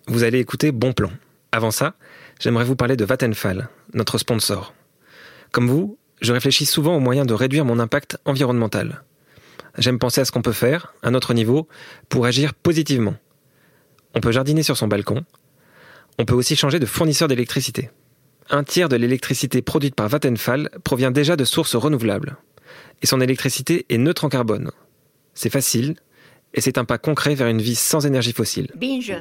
Vous allez écouter Bon Plan. Avant ça, j'aimerais vous parler de Vattenfall, notre sponsor. Comme vous, je réfléchis souvent aux moyens de réduire mon impact environnemental. J'aime penser à ce qu'on peut faire, à notre niveau, pour agir positivement. On peut jardiner sur son balcon. On peut aussi changer de fournisseur d'électricité. 1/3 de l'électricité produite par Vattenfall provient déjà de sources renouvelables. Et son électricité est neutre en carbone. C'est facile, et c'est un pas concret vers une vie sans énergie fossile. Binge.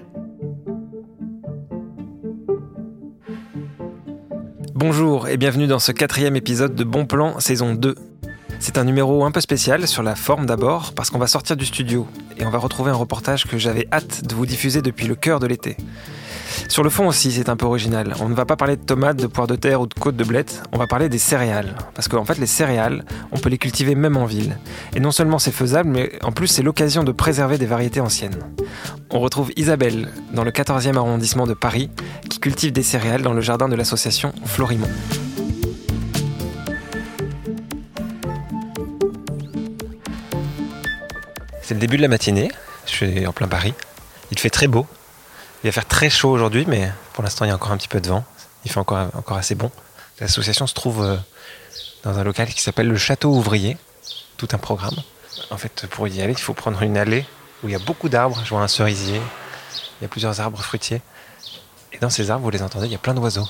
Bonjour et bienvenue dans ce 4e épisode de Bon Plan, saison 2. C'est un numéro un peu spécial, sur la forme d'abord, parce qu'on va sortir du studio et on va retrouver un reportage que j'avais hâte de vous diffuser depuis le cœur de l'été. Sur le fond aussi, c'est un peu original. On ne va pas parler de tomates, de poires de terre ou de côtes de blettes, on va parler des céréales. Parce qu'en fait, les céréales, on peut les cultiver même en ville. Et non seulement c'est faisable, mais en plus c'est l'occasion de préserver des variétés anciennes. On retrouve Isabelle, dans le 14e arrondissement de Paris, qui cultive des céréales dans le jardin de l'association Florimond. C'est le début de la matinée, je suis en plein Paris. Il fait très beau. Il va faire très chaud aujourd'hui, mais pour l'instant, il y a encore un petit peu de vent. Il fait encore assez bon. L'association se trouve dans un local qui s'appelle le Château Ouvrier. Tout un programme. En fait, pour y aller, il faut prendre une allée où il y a beaucoup d'arbres. Je vois un cerisier. Il y a plusieurs arbres fruitiers. Et dans ces arbres, vous les entendez, il y a plein d'oiseaux.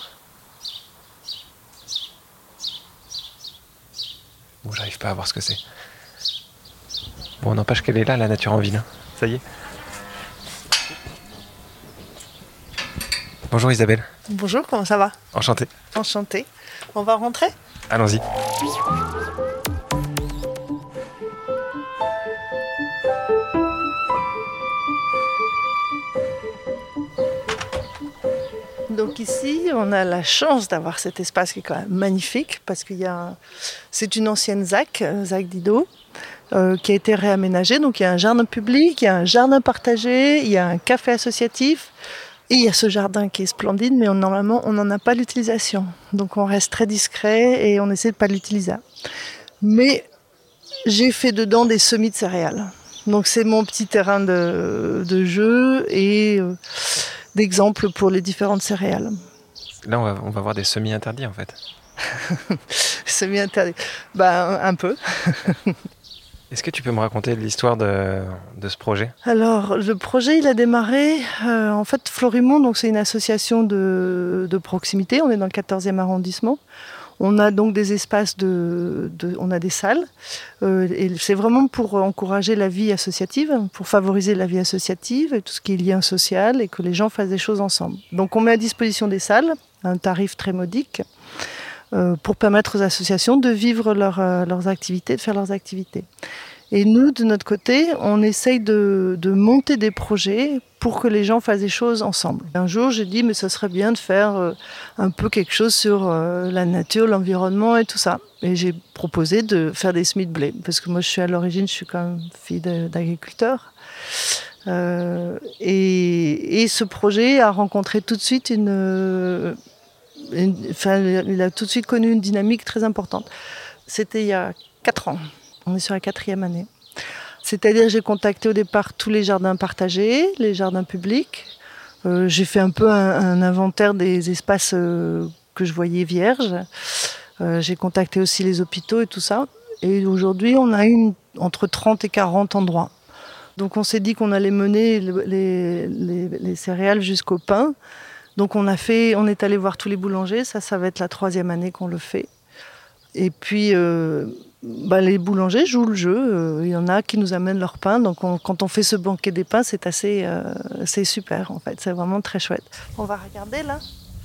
Bon, j'arrive pas à voir ce que c'est. Bon, n'empêche qu'elle est là, la nature en ville. Ça y est. Bonjour Isabelle. Bonjour, comment ça va ? Enchanté. Enchantée. On va rentrer ? Allons-y. Donc ici, on a la chance d'avoir cet espace qui est quand même magnifique parce c'est une ancienne ZAC Didot, qui a été réaménagée. Donc il y a un jardin public, il y a un jardin partagé, il y a un café associatif. Et il y a ce jardin qui est splendide, mais normalement, on n'en a pas l'utilisation. Donc, on reste très discret et on essaie de ne pas l'utiliser. Mais j'ai fait dedans des semis de céréales. Donc, c'est mon petit terrain de jeu et d'exemple pour les différentes céréales. Là, on va voir des semis interdits, en fait. Semis interdits. Un peu. Est-ce que tu peux me raconter l'histoire de ce projet ? Alors, le projet, il a démarré, en fait, Florimond, donc c'est une association de proximité. On est dans le 14e arrondissement. On a donc des espaces on a des salles. Et c'est vraiment pour encourager la vie associative, pour favoriser la vie associative et tout ce qui est lien social et que les gens fassent des choses ensemble. Donc, on met à disposition des salles, à un tarif très modique, pour permettre aux associations de vivre leurs activités, de faire leurs activités. Et nous, de notre côté, on essaye de monter des projets pour que les gens fassent des choses ensemble. Un jour, j'ai dit, mais ça serait bien de faire un peu quelque chose sur la nature, l'environnement et tout ça. Et j'ai proposé de faire des semis de blé, parce que moi, à l'origine, je suis quand même fille d'agriculteur. Et ce projet a rencontré tout de suite il a tout de suite connu une dynamique très importante. C'était il y a 4 ans. On est sur la 4e année. C'est-à-dire j'ai contacté au départ tous les jardins partagés, les jardins publics. J'ai fait un peu un inventaire des espaces que je voyais vierges. J'ai contacté aussi les hôpitaux et tout ça. Et aujourd'hui, on a entre 30 et 40 endroits. Donc on s'est dit qu'on allait mener les céréales jusqu'au pain. Donc on est allé voir tous les boulangers, ça va être la 3e année qu'on le fait. Et puis les boulangers jouent le jeu, il y en a qui nous amènent leur pain, donc quand on fait ce banquet des pains, c'est super en fait, c'est vraiment très chouette. On va regarder là.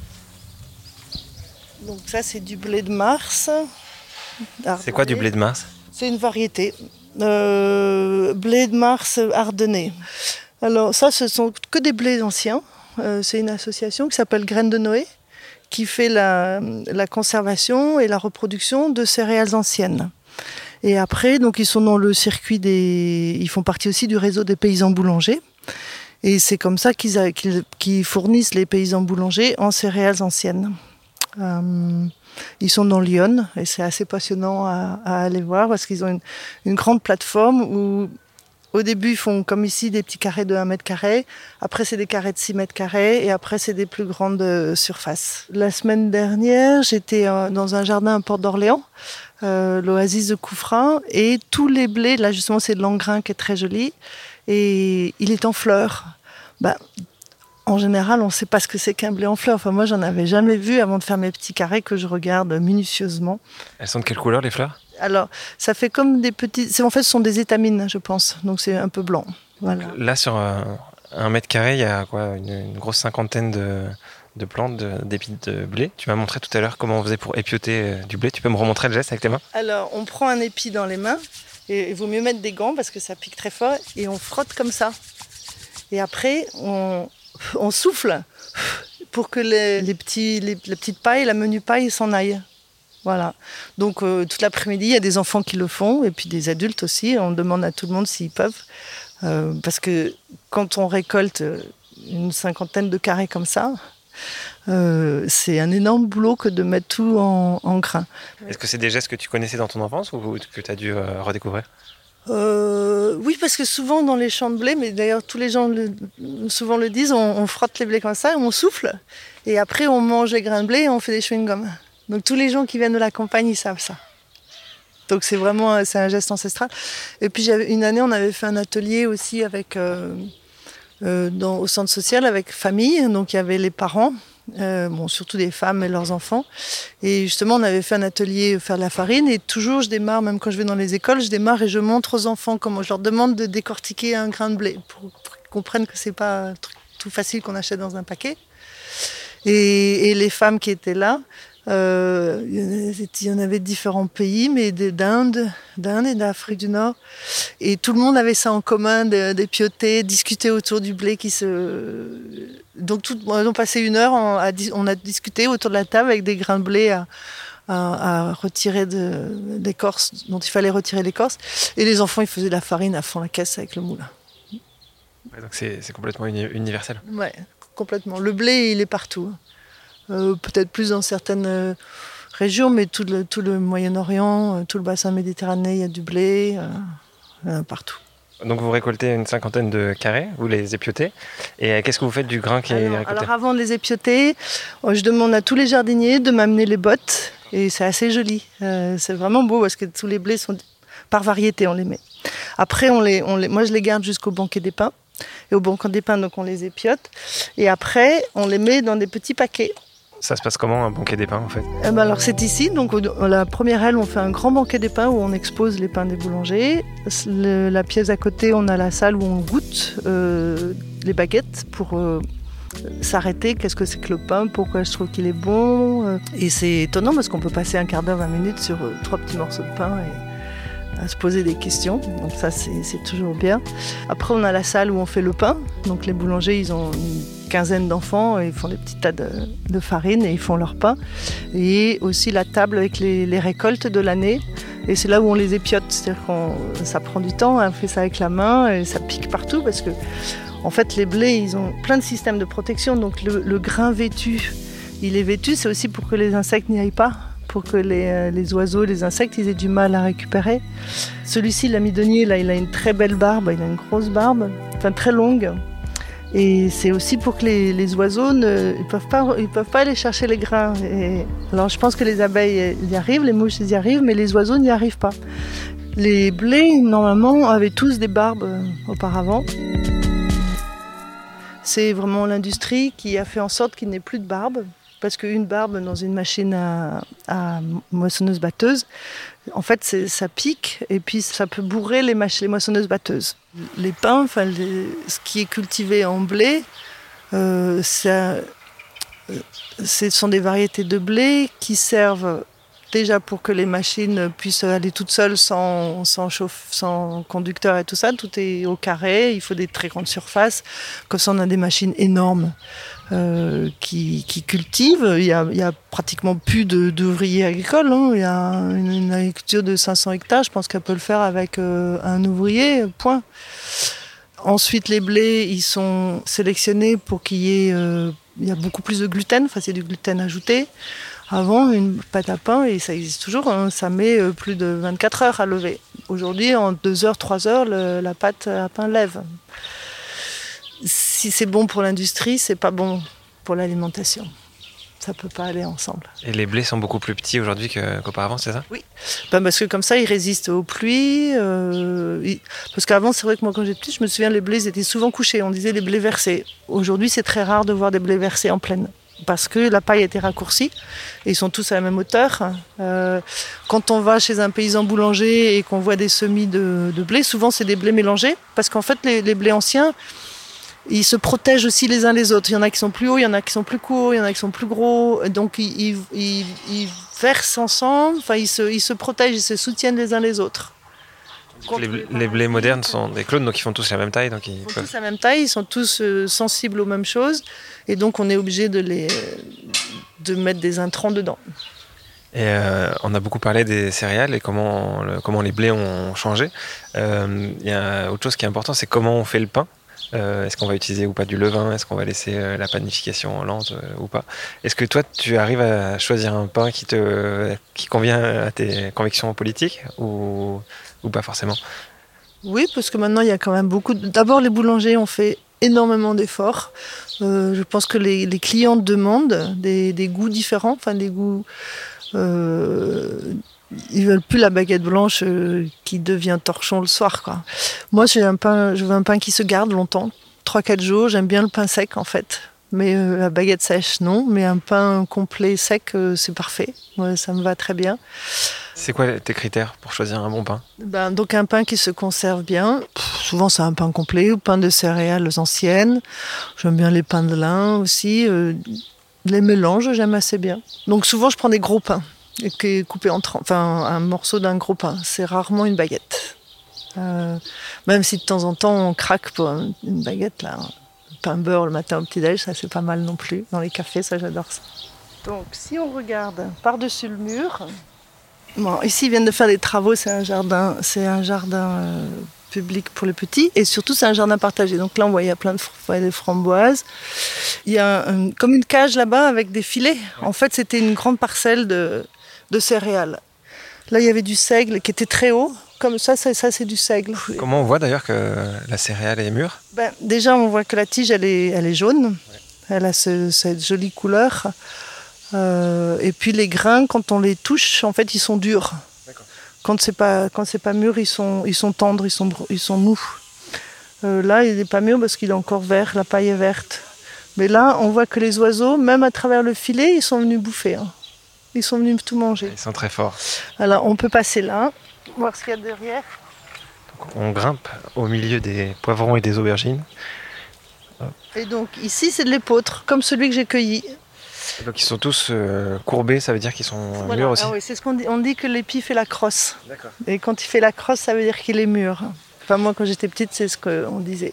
Donc ça c'est du blé de Mars. Ardennais. C'est quoi du blé de Mars ? C'est une variété, blé de Mars ardennais. Alors ça ce sont que des blés anciens. C'est une association qui s'appelle Graines de Noé, qui fait la conservation et la reproduction de céréales anciennes. Et après, donc ils sont dans le circuit ils font partie aussi du réseau des paysans boulangers. Et c'est comme ça qu'ils fournissent les paysans boulangers en céréales anciennes. Ils sont dans Lyon et c'est assez passionnant à aller voir parce qu'ils ont une grande plateforme où Au début, ils font comme ici des petits carrés de 1 mètre carré. Après, c'est des carrés de 6 mètres carrés. Et après, c'est des plus grandes surfaces. La semaine dernière, j'étais dans un jardin à Porte d'Orléans, l'oasis de Couffrin. Et tous les blés, là justement, c'est de l'engrain qui est très joli. Et il est en fleurs. En général, on ne sait pas ce que c'est qu'un blé en fleurs. Enfin, moi, j'en avais jamais vu avant de faire mes petits carrés que je regarde minutieusement. Elles sont de quelle couleur, les fleurs ? Alors, ça fait comme des petits... En fait, ce sont des étamines, je pense. Donc, c'est un peu blanc. Voilà. Là, sur 1 mètre carré, il y a quoi, une grosse cinquantaine de plantes, d'épis de blé. Tu m'as montré tout à l'heure comment on faisait pour épioter du blé. Tu peux me remontrer le geste avec tes mains ? Alors, on prend un épi dans les mains. Et il vaut mieux mettre des gants parce que ça pique très fort. Et on frotte comme ça. Et après, on souffle pour que la petite paille, la menu paille s'en aille. Voilà. Donc toute l'après-midi, il y a des enfants qui le font et puis des adultes aussi. On demande à tout le monde s'ils peuvent. Parce que quand on récolte une cinquantaine de carrés comme ça, c'est un énorme boulot que de mettre tout en grains. Est-ce que c'est des gestes que tu connaissais dans ton enfance ou que tu as dû redécouvrir ? Oui, parce que souvent dans les champs de blé, mais d'ailleurs tous les gens souvent le disent, on frotte les blés comme ça, on souffle, et après on mange les grains de blé et on fait des chewing-gums. Donc tous les gens qui viennent de la campagne, ils savent ça. Donc c'est un geste ancestral. Et puis une année, on avait fait un atelier aussi avec, au centre social avec famille, donc il y avait les parents, surtout des femmes et leurs enfants. Et justement, on avait fait un atelier faire de la farine. Et toujours, je démarre, même quand je vais dans les écoles, je démarre et je montre aux enfants comment je leur demande de décortiquer un grain de blé pour qu'ils comprennent que c'est pas un truc tout facile qu'on achète dans un paquet. Et les femmes qui étaient là, il y en avait de différents pays, mais d'Inde et d'Afrique du Nord. Et tout le monde avait ça en commun, d'épioter, discuter autour du blé Donc on a passé 1 heure, on a discuté autour de la table avec des grains de blé à retirer l'écorce, dont il fallait retirer l'écorce. Et les enfants, ils faisaient de la farine à fond la caisse avec le moulin. Ouais, donc c'est complètement universel. Ouais, complètement. Le blé, il est partout. Peut-être plus dans certaines régions, mais tout le Moyen-Orient, tout le bassin méditerranéen, il y a du blé partout. Donc vous récoltez une cinquantaine de carrés, vous les épiotez, et qu'est-ce que vous faites du grain qui est récolté ? Alors avant de les épioter, je demande à tous les jardiniers de m'amener les bottes, et c'est assez joli. C'est vraiment beau parce que tous les blés sont par variété, on les met. Après, moi je les garde jusqu'au banquet des pins, et au banquet des pins, donc on les épiote, et après on les met dans des petits paquets. Ça se passe comment, un banquet des pains, en fait ? Alors c'est ici, donc la première aile, on fait un grand banquet des pains où on expose les pains des boulangers. La pièce à côté, on a la salle où on goûte les baguettes pour s'arrêter. Qu'est-ce que c'est que le pain ? Pourquoi je trouve qu'il est bon ? Et c'est étonnant parce qu'on peut passer un quart d'heure, 20 minutes sur 3 petits morceaux de pain et à se poser des questions. Donc ça, c'est toujours bien. Après, on a la salle où on fait le pain. Donc les boulangers, ils ont une quinzaine d'enfants, ils font des petits tas de farine et ils font leur pain. Et aussi la table avec les récoltes de l'année. Et c'est là où on les épiote. C'est-à-dire que ça prend du temps, on fait ça avec la main et ça pique partout parce que, en fait, les blés, ils ont plein de systèmes de protection. Donc le grain vêtu, il est vêtu, c'est aussi pour que les insectes n'y aillent pas, pour que les oiseaux, les insectes, ils aient du mal à récupérer. Celui-ci, l'amidonnier, là, il a une très belle barbe, il a une grosse barbe, enfin très longue. Et c'est aussi pour que les oiseaux ils peuvent pas aller chercher les grains. Alors je pense que les abeilles y arrivent, les mouches y arrivent, mais les oiseaux n'y arrivent pas. Les blés, normalement, avaient tous des barbes auparavant. C'est vraiment l'industrie qui a fait en sorte qu'il n'y ait plus de barbe. Parce qu'une barbe dans une machine à moissonneuse-batteuse, en fait, ça pique et puis ça peut bourrer les moissonneuses-batteuses. Les pins, ce qui est cultivé en blé, ce sont des variétés de blé qui servent déjà pour que les machines puissent aller toutes seules sans conducteur et tout ça. Tout est au carré, il faut des très grandes surfaces. Comme ça, on a des machines énormes qui cultivent. Il y a pratiquement plus d'ouvriers agricoles. Hein. Il y a une agriculture de 500 hectares. Je pense qu'elle peut le faire avec un ouvrier, point. Ensuite, les blés, ils sont sélectionnés pour qu'il y ait... il y a beaucoup plus de gluten, c'est du gluten ajouté. Avant, une pâte à pain, et ça existe toujours, hein, ça met plus de 24 heures à lever. Aujourd'hui, en 2 heures, 3 heures, la pâte à pain lève. Si c'est bon pour l'industrie, c'est pas bon pour l'alimentation. Ça peut pas aller ensemble. Et les blés sont beaucoup plus petits aujourd'hui qu'auparavant, c'est ça? Oui, parce que comme ça, ils résistent aux pluies. Parce qu'avant, c'est vrai que moi, quand j'étais petite, je me souviens, les blés étaient souvent couchés. On disait les blés versés. Aujourd'hui, c'est très rare de voir des blés versés en plaine. Parce que la paille a été raccourcie et ils sont tous à la même hauteur. Quand on va chez un paysan boulanger et qu'on voit des semis de blé, souvent c'est des blés mélangés. Parce qu'en fait, les blés anciens, ils se protègent aussi les uns les autres. Il y en a qui sont plus hauts, il y en a qui sont plus courts, il y en a qui sont plus gros. Donc ils versent ensemble, enfin ils se protègent, ils se soutiennent les uns les autres. Les blés modernes sont des clones, donc ils font tous la même taille. Ils font tous la même taille, ils sont tous sensibles aux mêmes choses. Et donc on est obligé de mettre des intrants dedans. Et on a beaucoup parlé des céréales et comment les blés ont changé. Il y a autre chose qui est important, c'est comment on fait le pain. Est-ce qu'on va utiliser ou pas du levain? Est-ce qu'on va laisser la panification lente ou pas? Est-ce que toi, tu arrives à choisir un pain qui convient à tes convictions politiques ou pas forcément? Oui, parce que maintenant, il y a quand même beaucoup... D'abord, les boulangers ont fait énormément d'efforts. Je pense que les clients demandent des goûts différents, enfin des goûts... Ils veulent plus la baguette blanche qui devient torchon le soir, quoi. Moi, je veux un pain qui se garde longtemps, 3-4 jours. J'aime bien le pain sec, en fait. Mais la baguette sèche, non. Mais un pain complet sec, c'est parfait. Ouais, ça me va très bien. C'est quoi tes critères pour choisir un bon pain? Donc un pain qui se conserve bien. Souvent, c'est un pain complet ou pain de céréales anciennes. J'aime bien les pains de lin aussi. Les mélanges, j'aime assez bien. Donc souvent, je prends des gros pains. Qui est coupé en tranches, enfin un morceau d'un gros pain. C'est rarement une baguette. Même si de temps en temps on craque pour une baguette, là, un pain beurre le matin au petit-déj, ça c'est pas mal non plus. Dans les cafés, ça j'adore ça. Donc si on regarde par-dessus le mur, bon, ici ils viennent de faire des travaux, c'est un jardin public pour les petits et surtout c'est un jardin partagé. Donc là on voit il y a plein de framboises. Il y a comme une cage là-bas avec des filets. En fait c'était une grande parcelle de céréales. Là, il y avait du seigle qui était très haut. Comme ça c'est du seigle. Comment on voit d'ailleurs que la céréale est mûre? Déjà, on voit que la tige, elle est jaune. Ouais. Elle a cette jolie couleur. Et puis les grains, quand on les touche, en fait, ils sont durs. D'accord. Quand c'est pas mûr, ils sont tendres, ils sont mous. Là, il n'est pas mûr parce qu'il est encore vert, la paille est verte. Mais là, on voit que les oiseaux, même à travers le filet, ils sont venus bouffer. Hein. Ils sont venus tout manger. Ils sont très forts. Alors, on peut passer là, voir ce qu'il y a derrière. Donc, on grimpe au milieu des poivrons et des aubergines. Et donc, ici, c'est de l'épeautre, comme celui que j'ai cueilli. Donc, ils sont tous courbés, ça veut dire qu'ils sont mûrs aussi? Ah oui, c'est ce qu'on dit. On dit que l'épi fait la crosse. D'accord. Et quand il fait la crosse, ça veut dire qu'il est mûr. Enfin, moi, quand j'étais petite, c'est ce qu'on disait.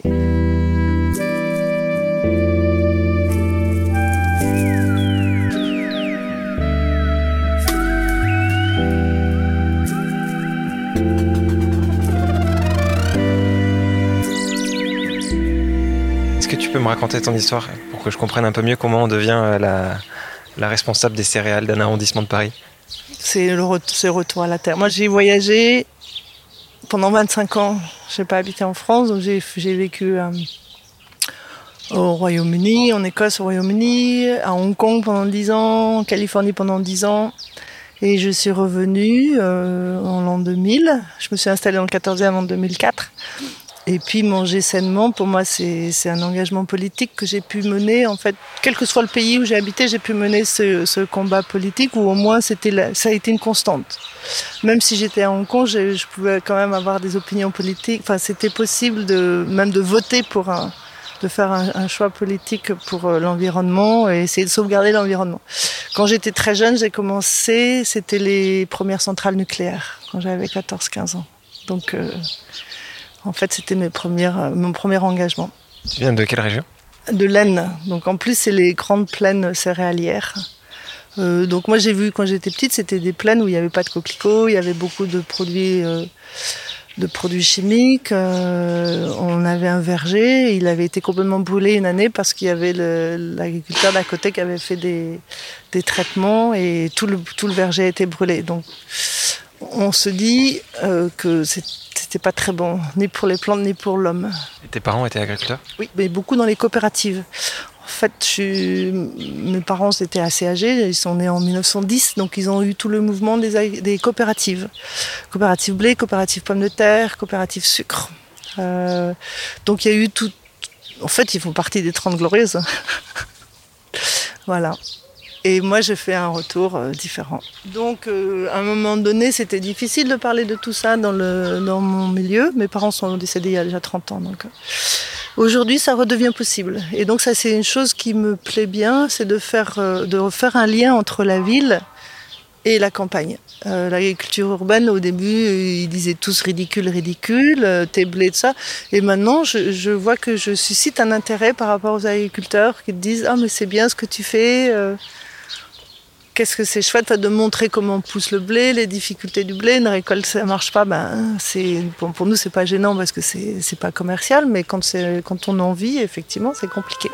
Tu peux me raconter ton histoire pour que je comprenne un peu mieux comment on devient la responsable des céréales d'un arrondissement de Paris? C'est le retour à la terre. Moi, j'ai voyagé pendant 25 ans. Je n'ai pas habité en France, donc j'ai vécu au Royaume-Uni, en Écosse au Royaume-Uni, à Hong Kong pendant 10 ans, en Californie pendant 10 ans. Et je suis revenue en l'an 2000. Je me suis installée dans le 14e en 2004. Et puis manger sainement, pour moi, c'est un engagement politique que j'ai pu mener. En fait, quel que soit le pays où j'ai habité, j'ai pu mener ce combat politique, où au moins ça a été une constante. Même si j'étais à Hong Kong, je pouvais quand même avoir des opinions politiques. Enfin, c'était possible même de voter de faire un choix politique pour l'environnement et essayer de sauvegarder l'environnement. Quand j'étais très jeune, j'ai commencé, c'était les premières centrales nucléaires, quand j'avais 14-15 ans. Donc, en fait, c'était mon premier engagement. Tu viens de quelle région? De l'Aisne. Donc en plus, c'est les grandes plaines céréalières. Donc moi, j'ai vu quand j'étais petite, c'était des plaines où il n'y avait pas de coquelicots, il y avait beaucoup de produits de produits chimiques. On avait un verger, il avait été complètement brûlé une année parce qu'il y avait l'agriculteur d'à côté qui avait fait des traitements et tout le verger a été brûlé. Donc on se dit que c'était pas très bon, ni pour les plantes ni pour l'homme. Et tes parents étaient agriculteurs ? Oui, mais beaucoup dans les coopératives. En fait, mes parents étaient assez âgés, ils sont nés en 1910, donc ils ont eu tout le mouvement des coopératives. Coopérative blé, coopérative pommes de terre, coopérative sucre. Donc il y a eu tout... En fait, ils font partie des 30 glorieuses. Voilà. Et moi, j'ai fait un retour différent. Donc, à un moment donné, c'était difficile de parler de tout ça dans mon milieu. Mes parents sont décédés il y a déjà 30 ans. Donc, aujourd'hui, ça redevient possible. Et donc, ça, c'est une chose qui me plaît bien, c'est de faire un lien entre la ville et la campagne. L'agriculture urbaine, au début, ils disaient tous ridicule, tes blés, tout ça. Et maintenant, je vois que je suscite un intérêt par rapport aux agriculteurs qui disent « Ah, mais c'est bien ce que tu fais qu'est-ce que c'est chouette de montrer comment on pousse le blé, les difficultés du blé, une récolte ça marche pas, pour nous c'est pas gênant parce que c'est pas commercial, mais quand on en vit, effectivement, c'est compliqué.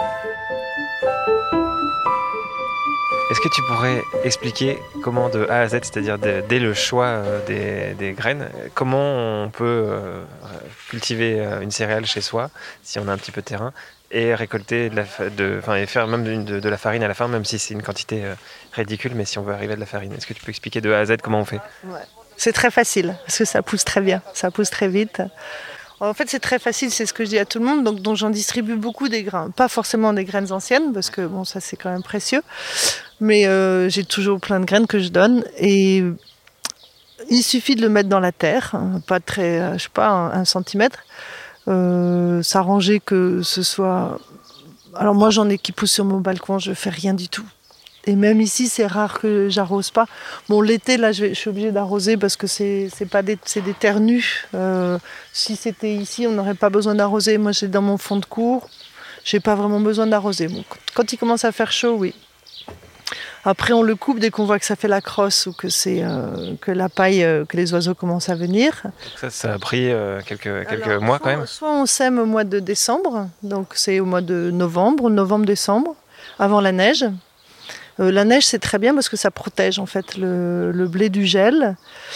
Est-ce que tu pourrais expliquer comment de A à Z, c'est-à-dire dès le choix des graines, comment on peut cultiver une céréale chez soi, si on a un petit peu de terrain, et récolter et faire même de la farine à la fin, même si c'est une quantité ridicule, mais si on veut arriver à de la farine. Est-ce que tu peux expliquer de A à Z comment on fait ? Ouais. C'est très facile, parce que ça pousse très bien, ça pousse très vite. En fait, c'est très facile, c'est ce que je dis à tout le monde, donc j'en distribue beaucoup des grains. Pas forcément des graines anciennes, parce que bon, ça c'est quand même précieux, mais j'ai toujours plein de graines que je donne, et il suffit de le mettre dans la terre, pas très, un centimètre, s'arranger que ce soit... Alors moi j'en ai qui poussent sur mon balcon, je fais rien du tout. Et même ici c'est rare que j'arrose pas. Bon l'été là je suis obligée d'arroser parce que c'est des terres nues. Si c'était ici on n'aurait pas besoin d'arroser. Moi j'ai dans mon fond de cour, j'ai pas vraiment besoin d'arroser. Bon, quand il commence à faire chaud, oui. Après on le coupe dès qu'on voit que ça fait la crosse ou que c'est que la paille, que les oiseaux commencent à venir. Ça a pris quelques mois quand même. Soit on sème au mois de décembre, donc c'est au mois de novembre-décembre, avant la neige. La neige c'est très bien parce que ça protège en fait le blé du gel.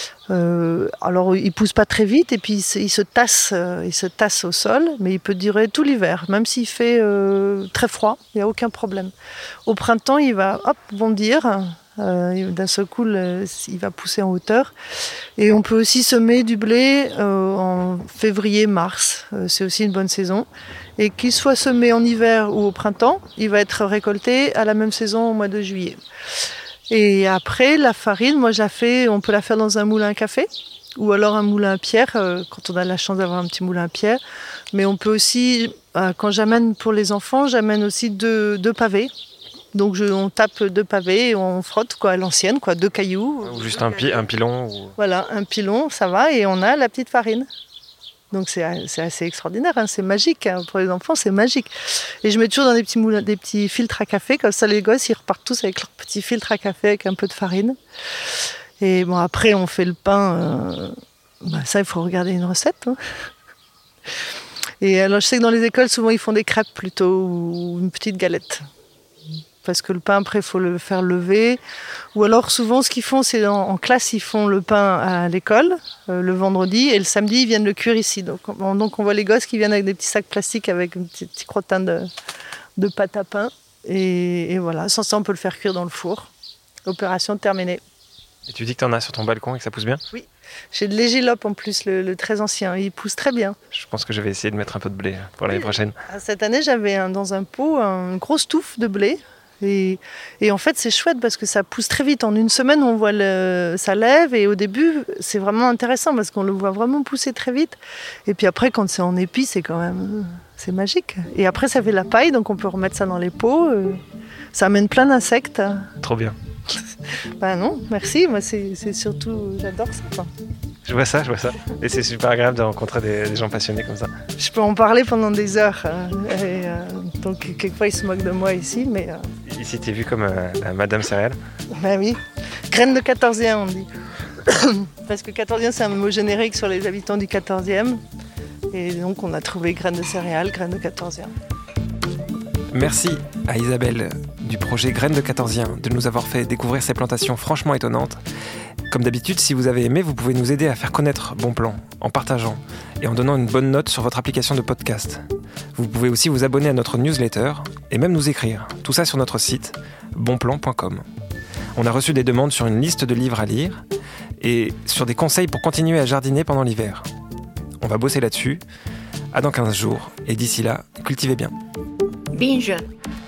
Alors il pousse pas très vite et puis il se tasse au sol, mais il peut durer tout l'hiver, même s'il fait très froid, il n'y a aucun problème. Au printemps il va bondir, d'un seul coup il va pousser en hauteur. Et on peut aussi semer du blé en février-mars, c'est aussi une bonne saison. Et qu'il soit semé en hiver ou au printemps, il va être récolté à la même saison au mois de juillet. Et après, la farine, moi on peut la faire dans un moulin à café ou alors un moulin à pierre, quand on a la chance d'avoir un petit moulin à pierre. Mais on peut aussi, quand j'amène pour les enfants, j'amène aussi deux pavés. Donc on tape 2 pavés et on frotte à l'ancienne, 2 cailloux. Ou juste un pilon. Voilà, un pilon, ça va, et on a la petite farine. Donc c'est assez extraordinaire, c'est magique, pour les enfants c'est magique. Et je mets toujours dans des petits filtres à café, comme ça les gosses ils repartent tous avec leur petit filtre à café avec un peu de farine. Et bon après on fait le pain, ça il faut regarder une recette. Et alors je sais que dans les écoles souvent ils font des crêpes plutôt, ou une petite galette. Parce que le pain, après, il faut le faire lever. Ou alors, souvent, ce qu'ils font, c'est en classe, ils font le pain à l'école, le vendredi, et le samedi, ils viennent le cuire ici. Donc, on voit les gosses qui viennent avec des petits sacs plastiques avec un petit crottin de pâte à pain. Et voilà, sans ça, on peut le faire cuire dans le four. Opération terminée. Et tu dis que tu en as sur ton balcon et que ça pousse bien ? Oui. J'ai de l'égélope en plus, le très ancien. Il pousse très bien. Je pense que je vais essayer de mettre un peu de blé pour l'année prochaine. Cette année, j'avais dans un pot une grosse touffe de blé. Et en fait, c'est chouette parce que ça pousse très vite. En une semaine, on voit ça lève. Et au début, c'est vraiment intéressant parce qu'on le voit vraiment pousser très vite. Et puis après, quand c'est en épi, c'est magique. Et après, ça fait la paille, donc on peut remettre ça dans les pots. Ça amène plein d'insectes. Trop bien. Non, merci. Moi, c'est surtout, j'adore ça. Je vois ça. Et c'est super agréable de rencontrer des gens passionnés comme ça. Je peux en parler pendant des heures. Donc, quelquefois, ils se moquent de moi ici. Mais, Ici, t'es vue comme la Madame Céréale ? Ben oui. Graine de 14e, on dit. Parce que 14e, c'est un mot générique sur les habitants du 14e. Et donc, on a trouvé graines de céréales, graines de 14e. Merci à Isabelle du projet Graines de 14e de nous avoir fait découvrir ces plantations franchement étonnantes. Comme d'habitude, si vous avez aimé, vous pouvez nous aider à faire connaître Bon Plan en partageant et en donnant une bonne note sur votre application de podcast. Vous pouvez aussi vous abonner à notre newsletter et même nous écrire. Tout ça sur notre site bonplan.com. On a reçu des demandes sur une liste de livres à lire et sur des conseils pour continuer à jardiner pendant l'hiver. On va bosser là-dessus. À dans 15 jours. Et d'ici là, cultivez bien. Binge.